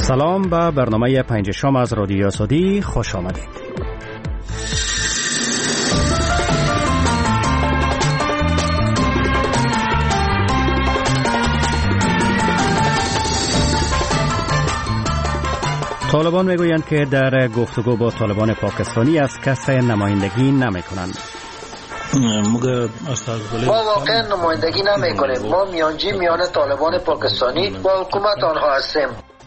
سلام به برنامه پنج شام از رادیو آزادی خوش آمدید. طالبان میگویند که در گفتگو با طالبان پاکستانی از کس نمایندگی نمی کنند. ما واقعا نمایندگی نمی کنیم. ما میانجی میان طالبان پاکستانی با حکومت آنها هستیم.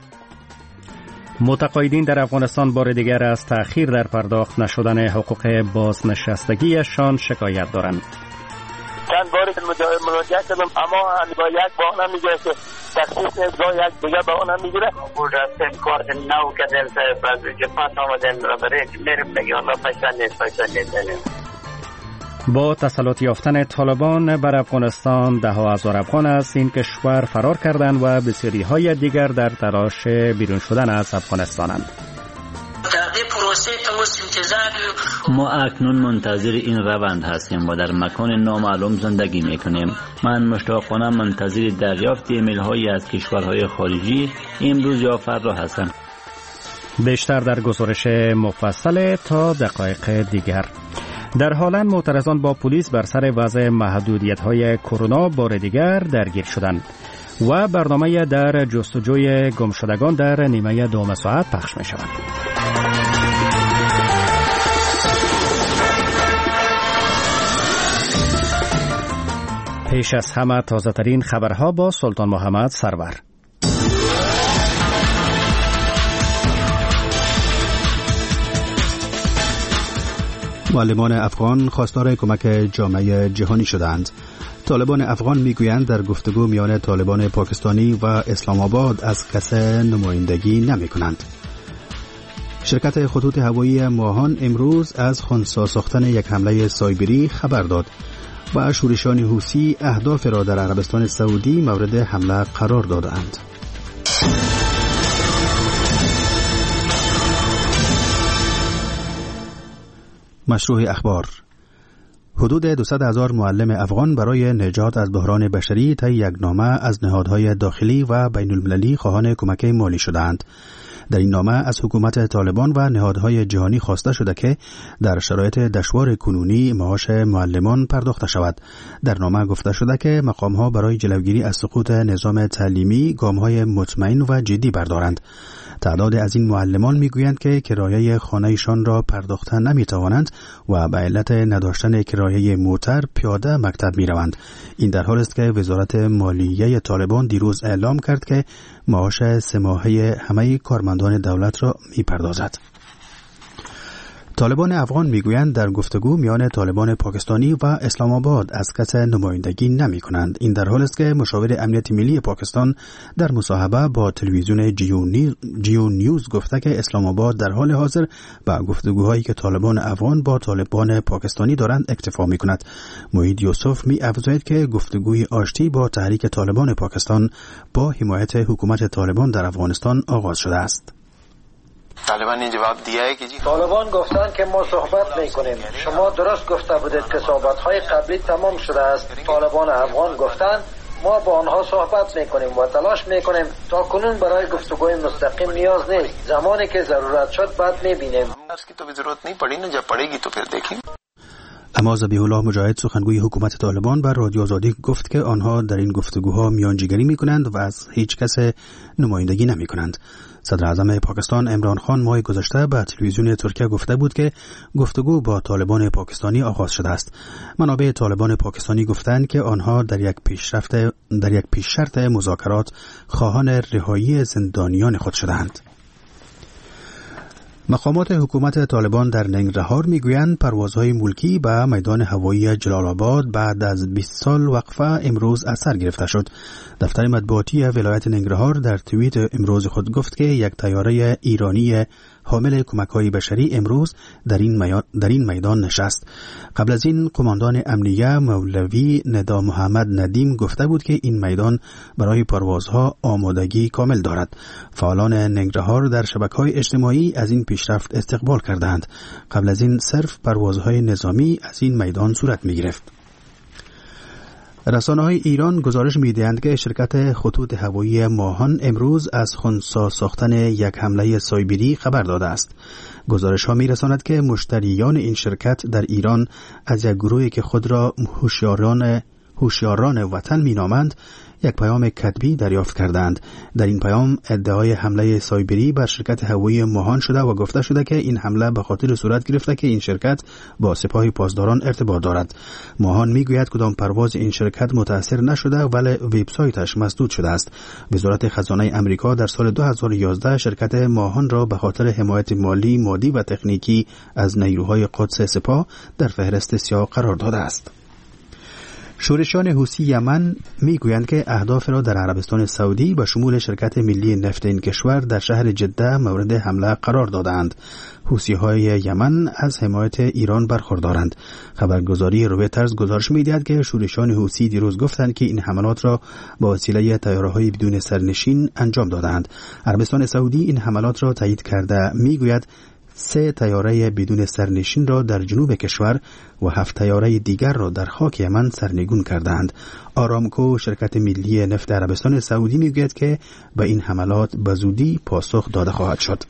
متقاعدین در افغانستان بار دیگر از تأخیر در پرداخت نشدن حقوق بازنشستگیشان شکایت دارند. چند بار مراجعه کردم اما با یک بهانه میگه که تخصیص جای یک دیگه بهانه میگیره. بود رفتن کار نو کردن بعد که پاس آمدن را برای میرم میگه الله پیسه نیست. با تسلط یافتن طالبان بر افغانستان ده هزار افغان از این کشور فرار کردند و بسیاری های دیگر در تلاش بیرون شدن از افغانستانند. ما اکنون منتظر این روند هستیم و در مکان نامعلوم زندگی میکنیم. من مشتاقانه منتظر دریافت ایمیل هایی از کشورهای خارجی امروز یا فردا هستم. بیشتر در گزارش مفصل تا دقایق دیگر. در هالند معترضان با پلیس بر سر وضع محدودیت‌های کرونا بار دیگر درگیر شدند و برنامه در جستجوی گمشدگان در نیمه دوم ساعت پخش می شود. پیش از همه تازه ترین خبرها با سلطان محمد سرور. معلمان افغان خواستار کمک جامعه جهانی شدند. طالبان افغان میگویند در گفتگو میان طالبان پاکستانی و اسلام آباد از کس نمایندگی نمی کنند. شرکت خطوط هوایی ماهان امروز از خنثی ساختن یک حمله سایبری خبر داد و شورشیان حوثی اهداف را در عربستان سعودی مورد حمله قرار دادند. مشروع اخبار. حدود 200,000 معلم افغان برای نجات از بحران بشری طی یک نامه از نهادهای داخلی و بین المللی خواهان کمک مالی شدند. در این نامه از حکومت طالبان و نهادهای جهانی خواسته شده که در شرایط دشوار کنونی معاش معلمان پرداخته شود. در نامه گفته شده که مقامها برای جلوگیری از سقوط نظام تعلیمی گامهای مطمئن و جدی بردارند. تعداد از این معلمان میگویند که کرایه خانه‌شان را پرداخت نمیتوانند و به علت نداشتن کرایه موتر پیاده مکتب میروند. این در حالی است که وزارت مالیه طالبان دیروز اعلام کرد که معاش 3 ماهه همه کارمندان دولت را میپردازد. طالبان افغان میگویند در گفتگو میان طالبان پاکستانی و اسلام آباد از کس نمایندگی نمی کنند. این در حالی است که مشاور امنیت ملی پاکستان در مصاحبه با تلویزیون جیو نیوز گفته که اسلام آباد در حال حاضر با گفتگوهایی که طالبان افغان با طالبان پاکستانی دارند اکتفا می کند. موحید یوسف می افزاید که گفتگوی آشتی با تحریک طالبان پاکستان با حمایت حکومت طالبان در افغانستان آغاز شده است. طالبان گفتن که ما صحبت میکنیم. شما درست گفته بودید که صحبت‌های قبلی تمام شده است. طالبان افغان گفتن ما با آنها صحبت میکنیم و تلاش میکنیم. تا کنون برای گفتگوی مستقیم نیاز نیست. زمانی که ضرورت شد بعد میبینیم. اما ذبیح الله مجاهد سخنگوی حکومت طالبان بر رادیو آزادی گفت که آنها در این گفتگوها میانجیگری میکنند و از هیچ کس نمایندگی نمیکنند. صدر اعظم پاکستان عمران خان ماه گذشته به تلویزیون ترکیه گفته بود که گفتگو با طالبان پاکستانی آغاز شده است. منابع طالبان پاکستانی گفتند که آنها در یک پیش‌شرط مذاکرات خواهان رهایی زندانیان خود شدند. مقامات حکومت طالبان در ننگرهار میگویند پروازهای ملکی به میدان هوایی جلال آباد بعد از 20 سال وقفه امروز از سر گرفته شد. دفتر مطبوعاتی ولایت ننگرهار در توییت امروز خود گفت که یک طیاره ایرانی حامل کمک‌های بشری امروز در این میدان نشست. قبل از این قماندان امنیه مولوی ندا محمد ندیم گفته بود که این میدان برای پروازها آمادگی کامل دارد. فعالان ننگرهار در شبکه‌های اجتماعی از این پیشرفت استقبال کردند. قبل از این صرف پروازهای نظامی از این میدان صورت می‌گرفت. رسانه‌های ایران گزارش می‌دهند که شرکت خطوط هوایی ماهان امروز از خنثی ساختن یک حمله سایبری خبر داده است. گزارش‌ها می‌رساند که مشتریان این شرکت در ایران از یک گروهی که خود را هوشیاران وطن می‌نامند یک پیام کتبی دریافت کردند. در این پیام ادعای حمله سایبری بر شرکت هوایی ماهان شده و گفته شده که این حمله به خاطر صورت گرفته که این شرکت با سپاه پاسداران ارتباط دارد. ماهان میگوید کدام پرواز این شرکت متاثر نشده ولی وبسایتش مسدود شده است. وزارت خزانه آمریکا در سال 2011 شرکت ماهان را به خاطر حمایت مالی، مادی و تکنیکی از نیروهای قدس سپاه در فهرست سیاه قرار داده است. شورشیان حوثی یمن میگویند که اهداف را در عربستان سعودی به شمول شرکت ملی نفت این کشور در شهر جده مورد حمله قرار دادند. حوثی‌های یمن از حمایت ایران برخوردارند. خبرگزاری رویترز گزارش می‌دهد که شورشیان حوثی دیروز گفتند که این حملات را با وسیله طیاره‌های بدون سرنشین انجام دادند. عربستان سعودی این حملات را تایید کرده میگوید 3 طیاره بدون سرنشین را در جنوب کشور و 7 طیاره دیگر را در خاک یمن سرنگون کردند. آرامکو شرکت ملی نفت عربستان سعودی میگوید که به این حملات به زودی پاسخ داده خواهد شد.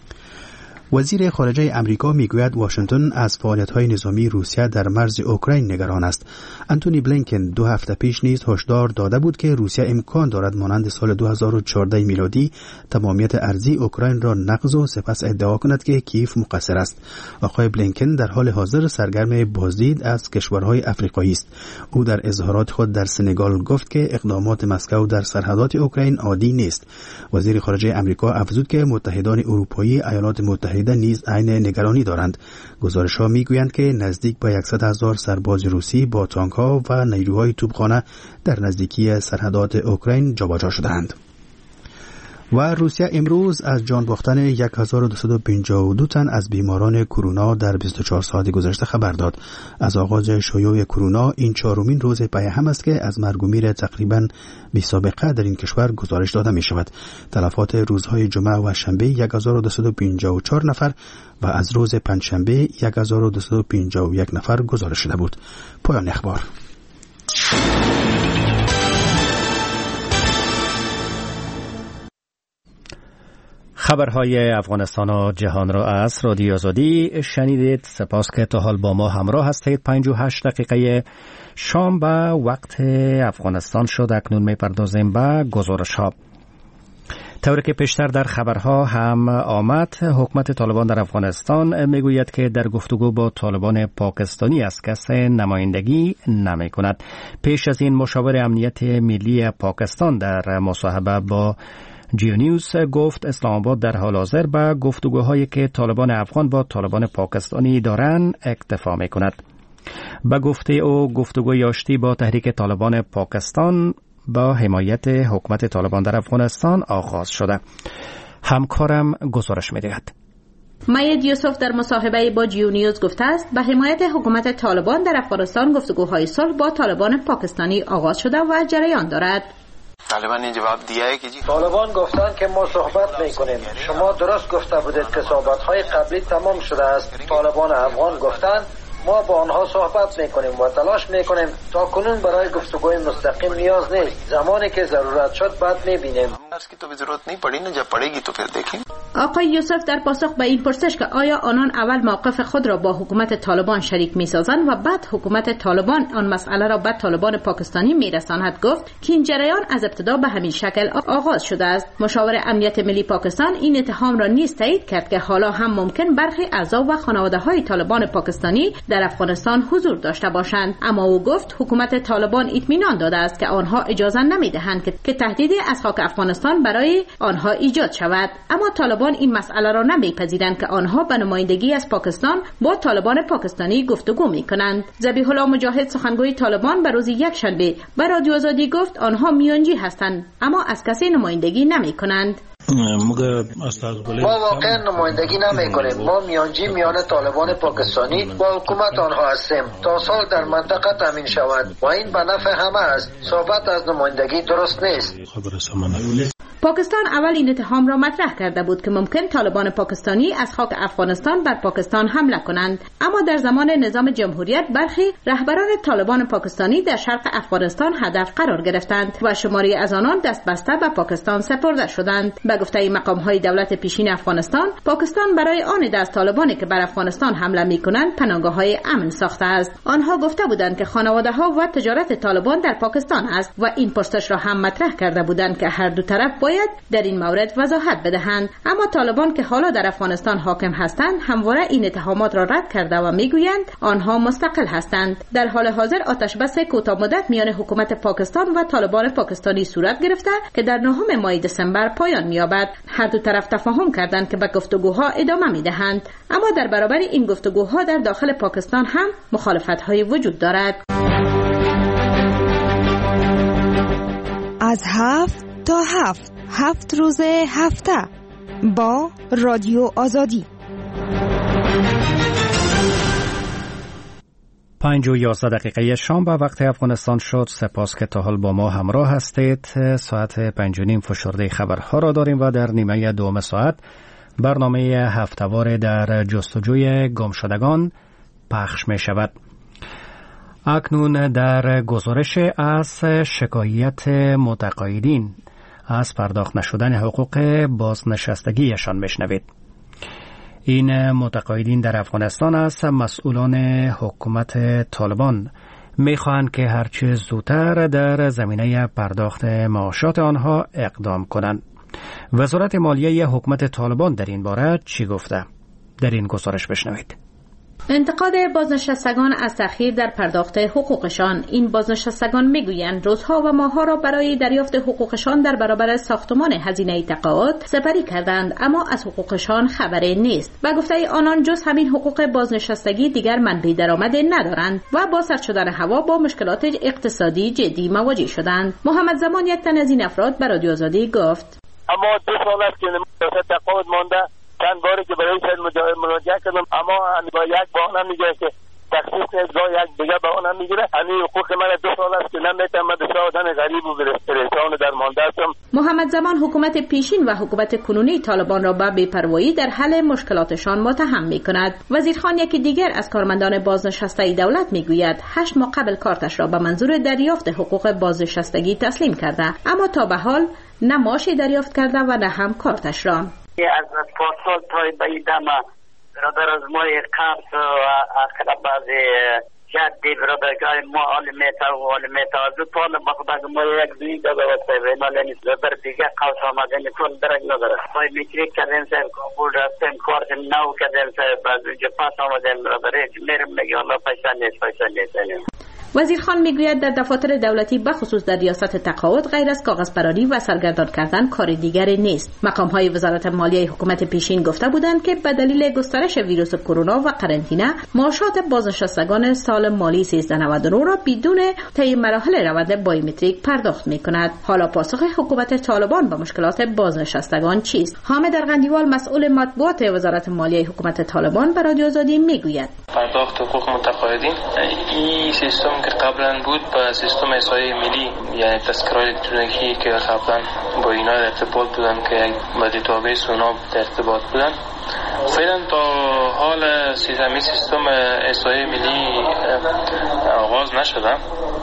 وزیر خارجه امریکا میگوید واشنگتن از فعالیت‌های نظامی روسیه در مرز اوکراین نگران است. آنتونی بلینکن 2 هفته پیش نیز هشدار داده بود که روسیه امکان دارد مانند سال 2014 میلادی تمامیت ارضی اوکراین را نقض و سپس ادعا کند که کیف مقصر است. آقای بلینکن در حال حاضر سرگرم بازدید از کشورهای افریقایی است. او در اظهارات خود در سنگال گفت که اقدامات مسکو در سرحدات اوکراین عادی نیست. وزیر خارجه امریکا افزود که متحدان اروپایی ایالات متحده نیز عین نگرانی دارند. گزارش‌ها میگویند که نزدیک به 100,000 سرباز روسی با تانک‌ها و نیروهای توپخانه در نزدیکی سرحدات اوکراین جابجا شدند. و روسیه امروز از جان باختن 1252 تن از بیماران کرونا در 24 ساعت گذشته خبر داد. از آغاز شیوع کرونا این 4مین روز پی هم است که از مرگ و میر تقریباً بی سابقه در این کشور گزارش داده می شود. تلفات روزهای جمعه و شنبه 1254 نفر و از روز پنجشنبه 1251 نفر گزارش شده بود. پایان اخبار. خبرهای افغانستان و جهان را از رادیو آزادی شنیدید. سپاس که تا حال با ما همراه هستید. 58 دقیقه شام به وقت افغانستان شد. اکنون میپردازیم به گزارش ها. طوری که پیشتر در خبرها هم آمد، حکومت طالبان در افغانستان میگوید که در گفتگو با طالبان پاکستانی از کس نمایندگی نمی کند. پیش از این مشاور امنیت ملی پاکستان در مصاحبه با جیو نیوز گفت اسلام آباد در حال حاضر به گفتگوهایی که طالبان افغان با طالبان پاکستانی دارند اکتفا می کند. به گفته او گفتگوی آشتی با تحریک طالبان پاکستان با حمایت حکومت طالبان در افغانستان آغاز شده. همکارم گزارش می دهد. مایید یوسف در مصاحبه با جیو نیوز گفته است به حمایت حکومت طالبان در افغانستان گفتگوهای صلح با طالبان پاکستانی آغاز شده و جریان دارد. طالبان این جواب دیه که طالبان گفتن که ما صحبت میکنیم. شما درست گفته بودید که صحبت‌های قبلی تمام شده است. طالبان افغان گفتن ما با آنها صحبت میکنیم و تلاش میکنیم. تا کنون برای گفتگوی مستقیم نیاز نیست. زمانی که ضرورت شد بعد میبینیم. آقای یوسف در پاسخ به این پرسش که آیا آنان اول موقف خود را با حکومت طالبان شریک میسازند و بعد حکومت طالبان آن مسئله را به طالبان پاکستانی میرساند گفت که این جریان از ابتدا به همین شکل آغاز شده است. مشاور امنیت ملی پاکستان این اتهام را نیز تایید کرد که حالا هم ممکن برخی اعضا و خانواده‌های طالبان پاکستانی در افغانستان حضور داشته باشند، اما او گفت حکومت طالبان اطمینان داده است که آنها اجازه نمیدهند که تهدیدی از خاک افغانستان برای آنها ایجاد شود. اما طالبان این مسئله را نمیپذیرند که آنها به نمایندگی از پاکستان با طالبان پاکستانی گفتگو میکنند. ذبیح الله مجاهد سخنگوی طالبان به روز یکشنبه به رادیو آزادی گفت آنها میانجی هستند اما از کسی نمایندگی نمیکنند. ما واقعا نمایندگی نمی کنیم. ما میانجی میان طالبان پاکستانی و حکومت آنها هستیم تا سال در منطقه تامین شود و این به نفع همه است. صحبت از نمایندگی درست نیست. پاکستان اول این اتهام را مطرح کرده بود که ممکن طالبان پاکستانی از خاک افغانستان بر پاکستان حمله کنند، اما در زمان نظام جمهوریت برخی رهبران طالبان پاکستانی در شرق افغانستان هدف قرار گرفتند و شماری از آنان دست بسته به پاکستان سپرده شدند. به گفته مقام‌های دولت پیشین افغانستان، پاکستان برای آن دست طالبانی که بر افغانستان حمله می‌کنند پناهگاه‌های امن ساخته است. آنها گفته بودند که خانواده‌ها و تجارت طالبان در پاکستان است و این پرسش را هم مطرح کرده بودند که هر دو طرف باید در این مورد وضاحت بدهند. اما طالبان که حالا در افغانستان حاکم هستند همواره این اتهامات را رد کرده و میگویند آنها مستقل هستند. در حال حاضر آتش بس کوتاه مدت میان حکومت پاکستان و طالبان پاکستانی صورت گرفته که در 9 ماه دسامبر پایان می‌یابد. هر دو طرف تفاهم کردند که به گفتگوها ادامه می‌دهند، اما در برابر این گفتگوها در داخل پاکستان هم مخالفت‌های وجود دارد. از 7 تا 7 روز هفته با رادیو آزادی. 5:11 شام به وقت افغانستان شد. سپاس که تا حال با ما همراه هستید. ساعت 5:30 فشرده خبرها را داریم و در نیمه دوم ساعت برنامه هفته‌وار در جستجوی گمشدگان پخش می شود. اکنون در گزارش از شکایت متقاعدین از پرداخت نشدن حقوق بازنشستگیشان میشنوید. این متقاعدین در افغانستان از مسئولان حکومت طالبان میخواهند که هرچه زودتر در زمینه پرداخت معاشات آنها اقدام کنند. وزارت مالیه حکومت طالبان در این باره چی گفته؟ در این گزارش بشنوید. انتقاد بازنشستگان از تأخیر در پرداخت حقوقشان. این بازنشستگان میگویند روزها و ماهها را برای دریافت حقوقشان در برابر ساختمان هزینه تقاعد سپری کردند، اما از حقوقشان خبری نیست و گفته آنان جز همین حقوق بازنشستگی دیگر منبع درآمد ندارند و با سرد شدن هوا با مشکلات اقتصادی جدی مواجه شدند. محمد زمان یک تن از این افراد به رادیو آزادی گفت: اما 2 سال است که تقاعد مانده. چند باری که برای مراجعه کردم، اما با یک بهانه میگه که تخصیص جای یک دیگه بهانه میگیره. همین حقوق من 2 سال است که نمیتونم به آدم غریب و پریشان در مانده هستم. محمد زمان حکومت پیشین و حکومت کنونی طالبان را به بی‌پروایی در حل مشکلاتشان متهم میکند. وزیرخان یکی دیگر از کارمندان بازنشسته دولت میگوید 8 ماه قبل کارتش را به منظور دریافت حقوق بازنشستگی تسلیم کرده، اما تا به حال نه معاشی دریافت کرده و نه هم کارتش را. از پارسال تا به این دم برادر از ما قبض و اخلا بعضی جدی برادرگاه ما آلمیتا و آلمیتا از دو پال مخبر ما یک دوی داده و سیوین آلمیت بر دیگه قوس آمده نیکون درک نداره. پای میتریک کردیم سر کابول رفتیم کارت نو کردیم سر بعد اونجا پاس آمدیم برادره میرم میگه الله پیسا نیست. وزیرخان میگوید در دفاتر دولتی بخصوص در ریاست تقاعد غیر از کاغذ پراری و سرگردان کردن کار دیگری نیست. مقام‌های وزارت مالیه حکومت پیشین گفته بودند که به دلیل گسترش ویروس کرونا و قرنطینه معاشات بازنشستگان سال مالی 1399 را بدون طی مراحل روند بایومتریک پرداخت می‌کند. حالا پاسخ حکومت طالبان به مشکلات بازنشستگان چیست؟ حامد ارغندیوال مسئول مطبوعات وزارت مالیه حکومت طالبان به رادیو آزادی میگوید: پرداخت حقوق متقاعدین این سیستم که قبلا بود با سیستم احصایه ملی، یعنی تذکره الکترونیکی که قبلا با اینا در ارتباط بودن که با دیتابیس اونا در ارتباط بودن، فعلا تا حال سیستم احصایه ملی آغاز نشده.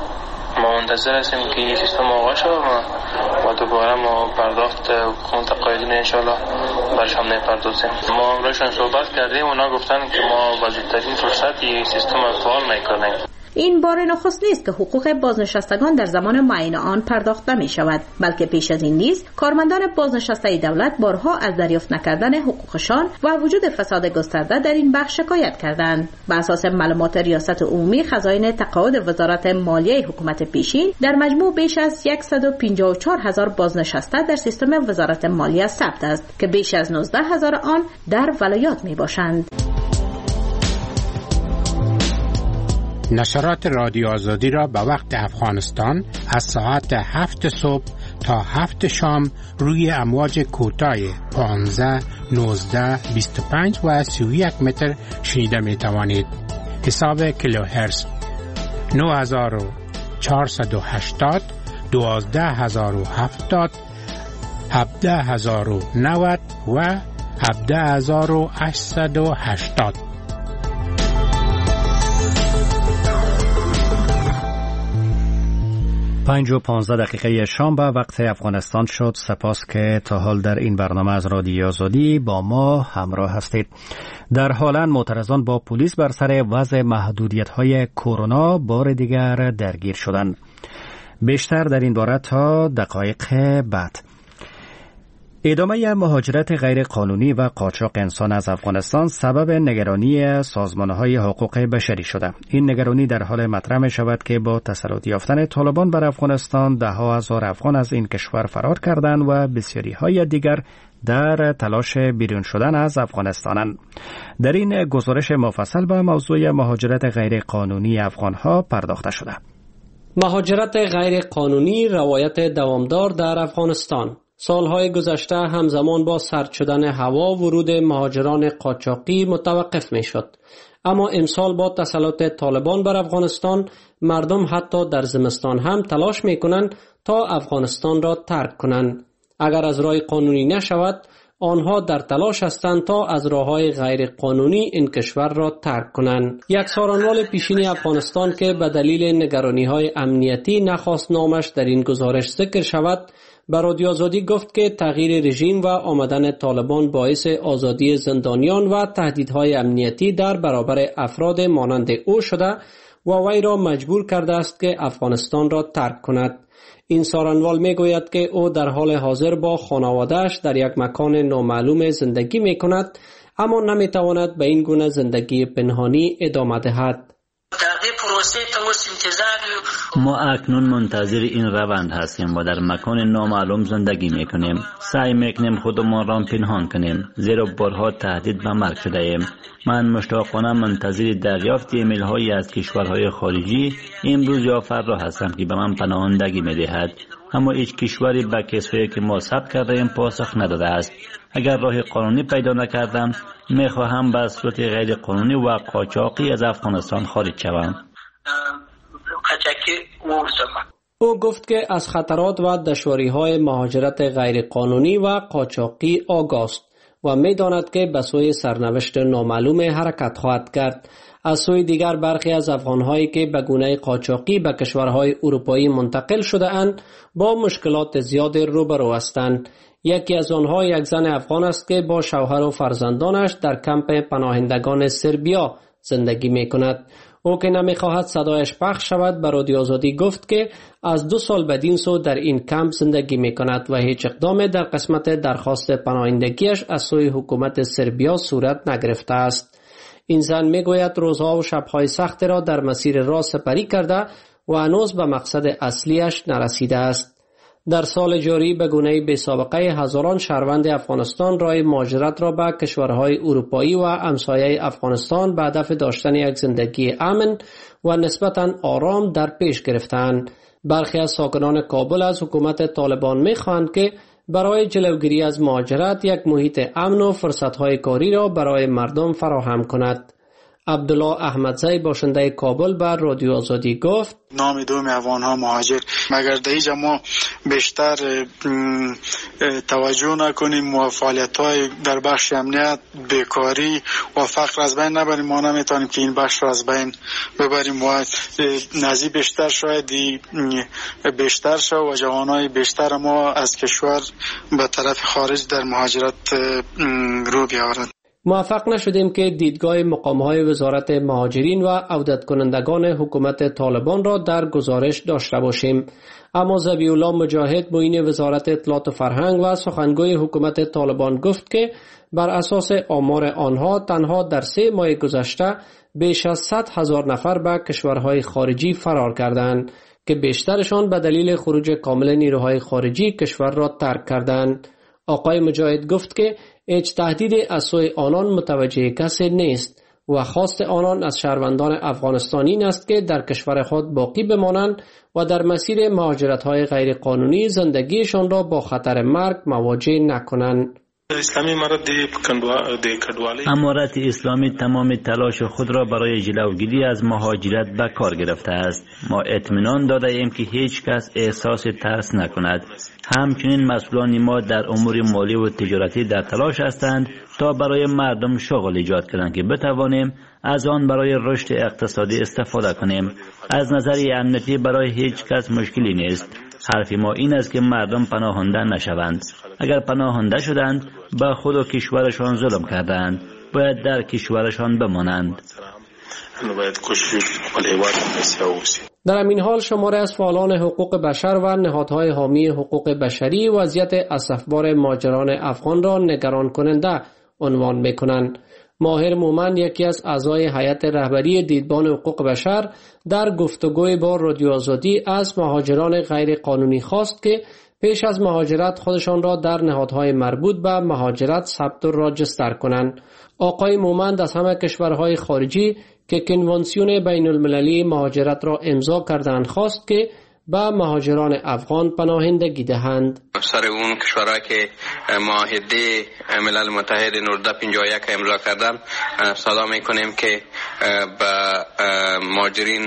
ما منتظر هستیم که این سیستم آغاز شد و دوباره ما پرداخت حقوق متقاعدین انشالله برشان نپردازیم. ما امروزشان صحبت کردیم، اونا گفتن که ما با زودترین فرصت این سیستم فعال میکنیم. این بار نخست نیست که حقوق بازنشستگان در زمان معین آن پرداخت نمی شود، بلکه پیش از این نیز کارمندان بازنشسته دولت بارها از دریافت نکردن حقوقشان و وجود فساد گسترده در این بخش شکایت کردند. بر اساس معلومات ریاست عمومی خزاین تقاعد وزارت مالیه حکومت پیشین، در مجموع بیش از 154,000 بازنشسته در سیستم وزارت مالیه ثبت است که بیش از 19,000 آن در ولایات می باشند. نشرات رادیو آزادی را به وقت افغانستان از ساعت 7 صبح تا 7 شام روی امواج کوتاه 15, 19, 25 و 31 متر شنیده می توانید. حساب کیلوهرتز 9480, 12070, 17090 و 17880. پنج و 15 دقیقه شام به وقت افغانستان شد. سپاس که تا حال در این برنامه از رادیو آزادی با ما همراه هستید. در هلند معترضان با پلیس بر سر وضع محدودیت‌های کرونا بار دیگر درگیر شدند. بیشتر در این باره تا دقایق بعد. ادامه مهاجرت غیر قانونی و قاچاق انسان از افغانستان سبب نگرانی سازمان‌های حقوق بشری شده. این نگرانی در حال مطرح می شود که با تسلط یافتن طالبان بر افغانستان ده‌ها هزار افغان از این کشور فرار کردند و بسیاری‌های دیگر در تلاش بیرون شدن از افغانستانند. در این گزارش مفصل به موضوع مهاجرت غیر قانونی افغان‌ها پرداخته شده. مهاجرت غیر قانونی روایت دوامدار در افغانستان. سالهای گذشته همزمان با سرد شدن هوا ورود مهاجران قاچاقی متوقف می شد. اما امسال با تسلط طالبان بر افغانستان مردم حتی در زمستان هم تلاش می کنند تا افغانستان را ترک کنند. اگر از راه قانونی نشود آنها در تلاش هستند تا از راههای غیر قانونی این کشور را ترک کنند. یک سارنوال پیشین افغانستان که به دلیل نگرانی‌های امنیتی نخواست نامش در این گزارش ذکر شود به رادیو آزادی گفت که تغییر رژیم و آمدن طالبان باعث آزادی زندانیان و تهدیدهای امنیتی در برابر افراد مانند او شده و وی را مجبور کرده است که افغانستان را ترک کند. این سارنوال می گوید که او در حال حاضر با خانواده‌اش در یک مکان نامعلوم زندگی می کند اما نمی تواند به این گونه زندگی پنهانی ادامه دهد. ما اکنون منتظر این روند هستیم و در مکان نامعلوم زندگی میکنیم. سعی میکنیم خودمان را پنهان کنیم زیرا بارها تهدید به مرگ شده ایم. من مشتاقانه منتظر دریافت ایمیل هایی از کشورهای خارجی امروز یا فردا هستم که به من پناهندگی میدهد. اما هیچ کشوری به کسایی که ما ثبت کرده ایم پاسخ نداده است. اگر راه قانونی پیدا نکردم میخواهم به صورت غیر قانونی و قاچاقی از افغانستان خارج شوم. او گفت که از خطرات و دشواری‌های مهاجرت غیر قانونی و قاچاقی آگاه است و می‌داند که به سوی سرنوشت نامعلوم حرکت خواهد کرد. از سوی دیگر برخی از افغان‌هایی که به گونه قاچاقی به کشورهای اروپایی منتقل شده اند با مشکلات زیاد روبرو هستند. یکی از آنها یک زن افغان است که با شوهر و فرزندانش در کمپ پناهندگان سربیا زندگی می‌کند. او که نمی‌خواهد صدایش پخش شود به رادیو آزادی گفت که از 2 سال بدین سو در این کمپ زندگی می‌کند و هیچ اقدام در قسمت درخواست پناهندگیش از سوی حکومت سربیا صورت نگرفته است. این زن می‌گوید روزها و شب‌های سخت را در مسیر راه سپری کرده و هنوز به مقصد اصلیش نرسیده است. در سال جاری به گونه بی‌سابقه هزاران شهروند افغانستان راه مهاجرت را به کشورهای اروپایی و همسایه افغانستان به هدف داشتن یک زندگی امن و نسبتاً آرام در پیش گرفتند. برخی از ساکنان کابل از حکومت طالبان می‌خواهند که برای جلوگیری از مهاجرت یک محیط امن و فرصت‌های کاری را برای مردم فراهم کند. عبدالله احمدزی باشنده کابل بر رادیو آزادی گفت نام دوم افغان‌ها مهاجر مگر در اینجا ما بیشتر توجه نکنیم و فعالیت‌های در بخش امنیت بیکاری و فقر از بین نبریم ما نمیتونیم که این بخش را از بین ببریم و نزدیک بیشتر شاید بیشتر شد و جوانای بیشتر ما از کشور به طرف خارج در مهاجرت رو بیاورند. موفق نشدیم که دیدگاه مقام‌های وزارت مهاجرین و عودت کنندگان حکومت طالبان را در گزارش داشته باشیم. اما ذبیح الله مجاهد معین وزارت اطلاعات و فرهنگ و سخنگوی حکومت طالبان گفت که بر اساس آمار آنها تنها در 3 ماه گذشته بیش از 100,000 نفر به کشورهای خارجی فرار کردند که بیشترشان به دلیل خروج کامل نیروهای خارجی کشور را ترک کردند. آقای مجاهد گفت که هیچ تهدید از سوی آنان متوجه کسی نیست و خواست آنان از شهروندان افغانستانی این است که در کشور خود باقی بمانند و در مسیر مهاجرت‌های غیر قانونی زندگیشان را با خطر مرگ مواجه نکنند. امارت اسلامی تمام تلاش خود را برای جلوگیری از مهاجرت به کار گرفته است. ما اطمینان داده ایم که هیچ کس احساس ترس نکند. همچنین مسئولان ما در امور مالی و تجارتی در تلاش هستند تا برای مردم شغل ایجاد کنند که بتوانیم از آن برای رشد اقتصادی استفاده کنیم. از نظر امنیتی برای هیچ کس مشکلی نیست. حرف ما این است که مردم پناهنده نشوند. اگر پناهنده شدند به خود و کشورشان ظلم کردند، باید در کشورشان بمانند. در این حال شماری از فعالان حقوق بشر و نهادهای حامی حقوق بشری وضعیت اسفبار مهاجران افغان را نگران کننده عنوان می‌کنند. ماهر مومن، یکی از اعضای هیئت رهبری دیدبان حقوق بشر، در گفتگوی با رادیو آزادی از مهاجران غیر قانونی خواست که پیش از مهاجرت خودشان را در نهادهای مربوط به مهاجرت ثبت و راجستر کنند. آقای مومن از همه کشورهای خارجی که کنوانسیون بین المللی مهاجرت را امضا کردند خواست که به مهاجران افغان پناهندگی دهند. سر اون کشورهایی که معاهده ملل متحد 1951 امضا کردن صدا میکنیم که به مهاجرین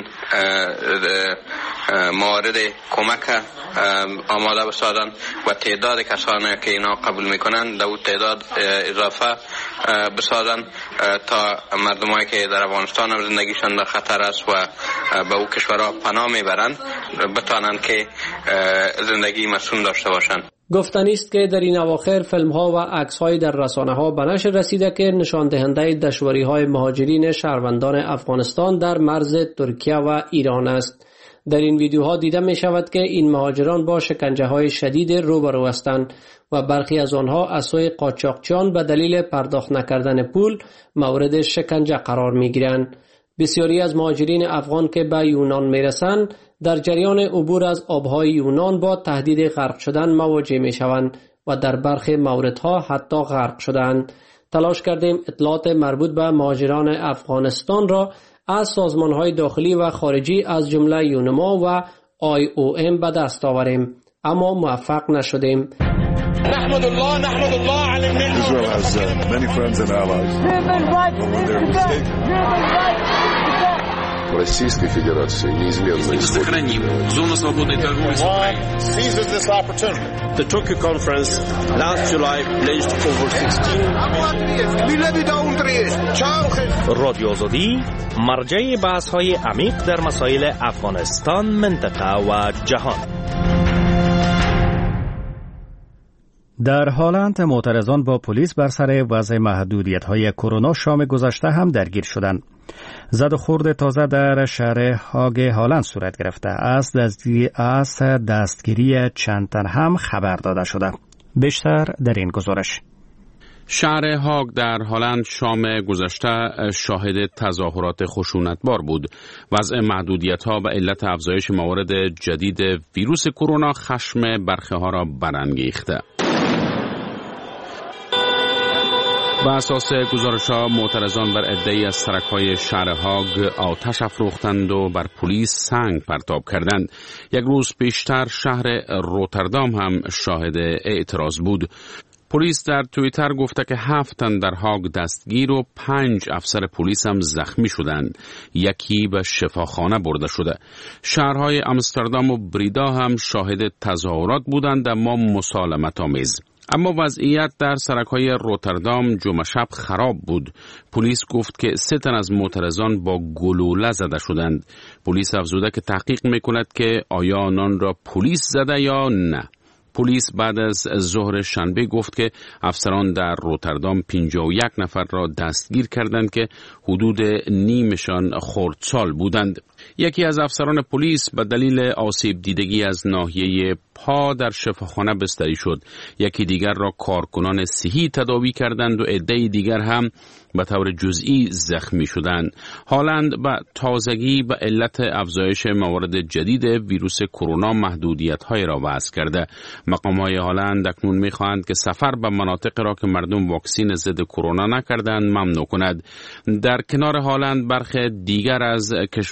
موارد کمک آماده بسازن و تعداد کسانی که اینا قبول میکنن در اون تعداد اضافه بسازن تا مردمایی که در افغانستان هم زندگیشان در خطر است و به اون کشورها پناه میبرند بتوانند که زندگی مسئول داشته باشند. گفتنی است که در این اواخر فیلم ها و عکس های در رسانه ها به نشر رسیده که نشان دهنده دشواری های مهاجرین شهروندان افغانستان در مرز ترکیه و ایران است. در این ویدیوها دیده می شود که این مهاجران با شکنجه های شدید روبرو هستند و برخی از آنها از سوی قاچاقچیان به دلیل پرداخت نکردن پول مورد شکنجه قرار می گیرند. بسیاری از مهاجرین افغان که به یونان می رسند در جریان عبور از آبهای یونان با تهدید غرق شدن مواجه می شوند و در برخی موردها حتی غرق شدند. تلاش کردیم اطلاعات مربوط به مهاجران افغانستان را از سازمان‌های داخلی و خارجی از جمله یونما و IOM به دست آوریم، اما موفق نشدیم. نحمد الله علی Israel has many friends and allies. Российской Федерации неизменно исходит. Зона свободной торговли с Украиной. Seizes this opportunity. The Tokyo conference last July pledged over 16. رادیو آزادی مرجع بحث‌های عمیق در مسائل افغانستان، منطقه و جهان. در هلند معترضان با پلیس بر سر وضع محدودیت‌های کرونا شام گذشته هم درگیر شدند. زد و خورد تازه در شهر هاگ هلند صورت گرفته است. از دستگیری چند تن هم خبر داده شده. بیشتر در این گزارش. شهر هاگ در هلند شام گذشته شاهد تظاهرات خشونتبار بود. وضع محدودیت‌ها به علت افزایش موارد جدید ویروس کرونا خشم برخی‌ها را برانگیخته. به اساس گزارش‌ها معترضان بر عده‌ای از سرک‌های شهر هاگ آتش افروختند و بر پلیس سنگ پرتاب کردند. یک روز پیشتر شهر روتردام هم شاهد اعتراض بود. پلیس در توییتر گفته که 7 تن در هاگ دستگیر و 5 افسر پلیس هم زخمی شدند. یکی به شفاخانه برده شده. شهرهای آمستردام و بریدا هم شاهد تظاهرات بودند اما مسالمت آمیز. اما وضعیت در سرک‌های روتردام جمعه شب خراب بود. پلیس گفت که 3 تن از معترضان با گلوله زده شدند. پلیس افزوده که تحقیق می‌کند که آیا آنان را پلیس زده یا نه. پلیس بعد از ظهر شنبه گفت که افسران در روتردام 51 نفر را دستگیر کردند که حدود نیمشان خردسال بودند. یکی از افسران پلیس به دلیل آسیب دیدگی از ناحیه پا در شفاخانه بستری شد. یکی دیگر را کارکنان صحی تداوی کردند و عده دیگر هم به طور جزئی زخمی شدند. هلند به تازگی به علت افزایش موارد جدید ویروس کرونا محدودیت‌های را وضع کرده. مقام‌های هلند اکنون می‌خواهند که سفر به مناطق را که مردم واکسین ضد کرونا نکردند ممنوع کند. در کنار هلند برخی دیگر از کشورهای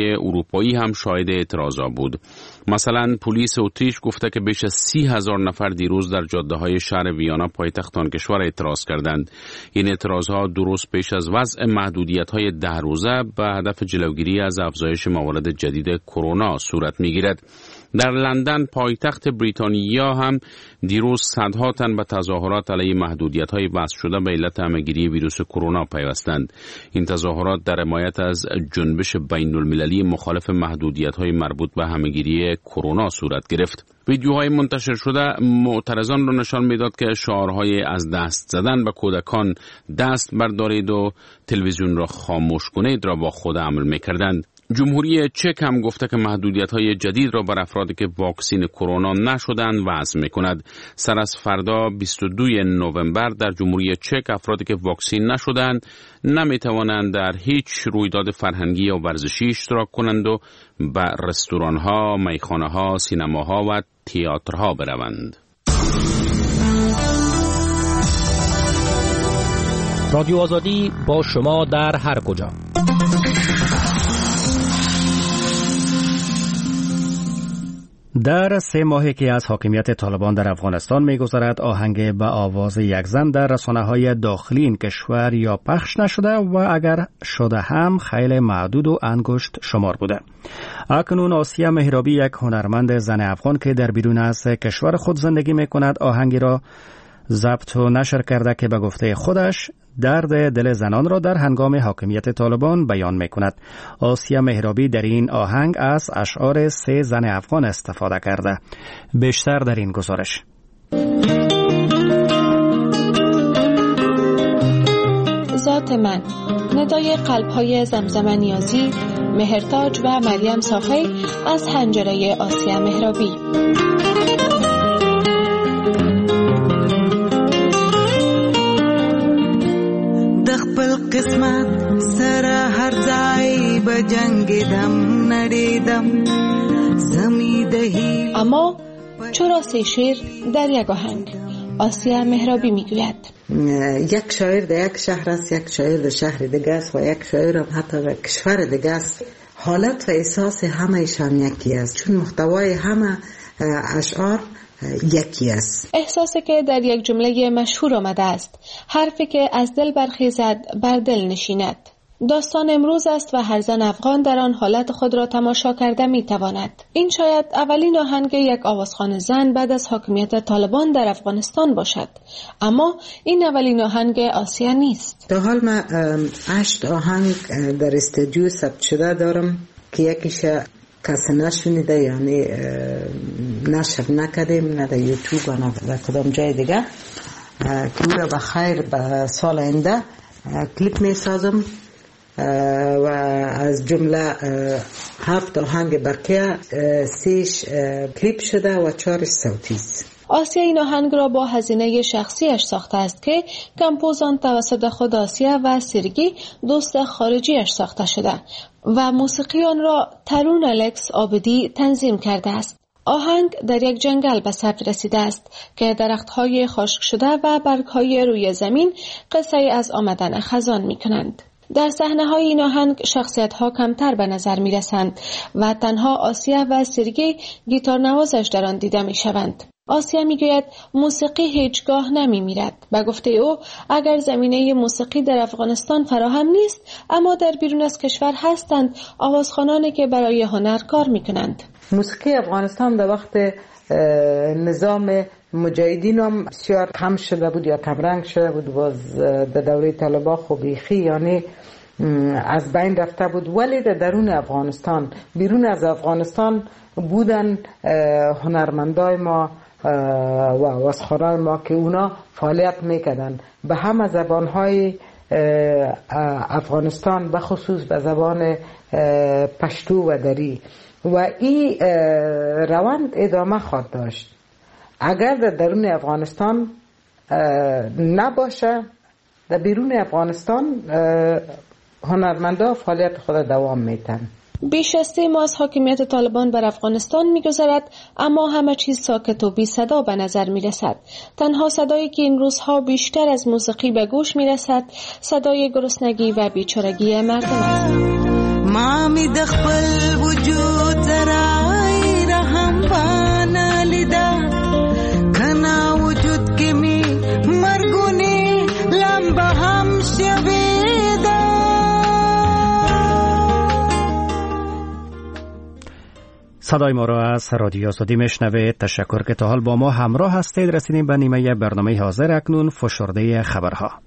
کشورهای اروپایی هم شاهد اعتراضات بود. مثلا پلیس اتریش گفته که بیش از 30,000 نفر دیروز در جاده‌های شهر ویانا پایتخت آن کشور اعتراض کردند. این اعتراضات درست پیش از وضع محدودیت‌های 10 روزه به هدف جلوگیری از افزایش موارد جدید کرونا صورت می‌گیرد. در لندن پایتخت بریتانیا هم دیروز صدها تن به تظاهرات علیه محدودیت‌های وضع شده به علت همه‌گیری ویروس کرونا پیوستند. این تظاهرات در حمایت از جنبش بین‌المللی مخالف محدودیت‌های مربوط به همه‌گیری کرونا صورت گرفت. ویدیوهای منتشر شده معترضان را نشان میداد که شعارهای از دست زدن به کودکان، دست بردارید و تلویزیون را خاموش کنید را با خود عمل می‌کردند. جمهوری چک هم گفته که محدودیت‌های جدید را بر افرادی که واکسین کرونا نشدند وضع می‌کند. سر از فردا 22 نوامبر در جمهوری چک افرادی که واکسین نشدند نمی‌توانند در هیچ رویداد فرهنگی یا ورزشی اشتراک کنند و به رستوران‌ها، میخانه‌ها، سینماها و تئاترها بروند. رادیو آزادی با شما در هر کجا. در 3 ماهی که از حاکمیت طالبان در افغانستان می‌گذرد، آهنگ به آواز یک زن در رسانه‌های داخلی این کشور یا پخش نشده و اگر شده هم خیلی معدود و انگشت شمار بوده. اکنون آسیا مهرابی، یک هنرمند زن افغان که در بیرون از کشور خود زندگی می‌کند، آهنگی را ضبط و نشر کرده که به گفته خودش درد دل زنان را در هنگام حاکمیت طالبان بیان می‌کند. آسیا مهرابی در این آهنگ از اشعار 3 زن افغان استفاده کرده. بیشتر در این گزارش. ذات من، ندای قلب‌های زمزم نیازی، مهرتاج و مریم صافی از حنجره آسیا مهرابی. قسمت سر هر ځای به جنگیدم نریدم زمیدهی. اما چرا 3 شعر در یک آهنگ؟ آسیا مهرابی میگوید یک شاعر در یک شهر است، یک شاعر در شهر دیگه است و یک شاعر هم حتی در کشور دیگه است. حالت و احساس همه ایشان یکی است، چون محتوای همه اشعار یکی است. احساسی که در یک جمله مشهور آمده است: حرفی که از دل برخیزد بر دل نشیند. داستان امروز است و هر زن افغان در آن حالت خود را تماشا کرده می تواند. این شاید اولین آهنگ یک آوازخوان زن بعد از حاکمیت طالبان در افغانستان باشد، اما این اولین آهنگ آسیا نیست. تا حال من 8 آهنگ در استودیو ثبت شده دارم که یکیش کسی نشونیده، یعنی نشر نکردیم، نه در یوتیوب نه در کدام جای دیگه، که او را بخیر به سال آینده کلیپ می سازم و از جمله 7 آهنگ بقیه 3 کلیپ شده و 4 صوتی است. آسیا این آهنگ را با هزینه شخصیش ساخته است که کمپوزان توسط خود آسیا و سرگی دوست خارجیش ساخته شده و موسیقی آن را ترون الکس عابدی تنظیم کرده است. آهنگ در یک جنگل به ثبت رسیده است که درخت‌های خشک شده و برگ‌های روی زمین قصه از آمدن خزان می‌کنند. در صحنه‌های این آهنگ شخصیت‌ها کمتر به نظر می‌رسند و تنها آسیا و سرگی گیتار نوازش در آن دیده می‌شوند. آسیا میگوید موسیقی هیچگاه نمیمیرد. به گفته او اگر زمینه موسیقی در افغانستان فراهم نیست، اما در بیرون از کشور هستند آوازخوانانی که برای هنر کار میکنند. موسیقی افغانستان در وقت نظام مجاهدین هم بسیار کم شده بود یا کمرنگ شده بود. باز در دوره طالبان خوبیخی یعنی از بین رفته بود، ولی در درون افغانستان، بیرون از افغانستان بودن هنرمندای ما و آوازخوانان ما که اونا فعالیت میکردن به همه زبانهای افغانستان، به خصوص به زبان پشتو و دری، و این روند ادامه خواهد داشت. اگر در درون افغانستان نباشه، در بیرون افغانستان هنرمندا فعالیت خود دوام میتن. بیش از 3 ماه از حاکمیت طالبان بر افغانستان می‌گذرد، اما همه چیز ساکت و بی صدا به نظر می‌رسد. تنها صدایی که این روزها بیشتر از موسیقی به گوش می‌رسد، صدای گرسنگی و بیچارگی مردم است. ما می د خپل وجود زرای رحم بانا لیدا کنا وجود کې می مرګونی لمبه هم شویدا. صدای ما را از رادیو آزادی میشنوید. تشکر که تا حال با ما همراه هستید. رسیدیم به نیمه برنامه حاضر. اکنون فشرده خبرها.